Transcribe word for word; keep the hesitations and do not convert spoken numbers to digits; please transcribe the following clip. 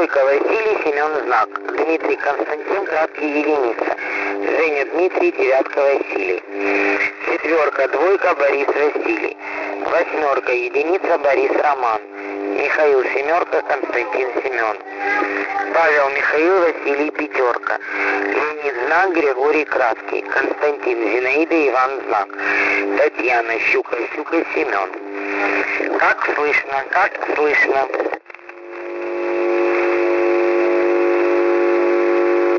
Тройка Василий, Семен знак. Дмитрий Константин, краткие единица. Женя Дмитрий, девятка Василий. Четверка, двойка, Борис Василий. Восьмерка, единица, Борис Роман. Михаил семерка, Константин Семен. Павел Михаил, Василий пятерка. Леонид знак, Григорий краткий. Константин Зинаида, Иван знак. Татьяна Щука, Щука, Семен. Как слышно, как слышно.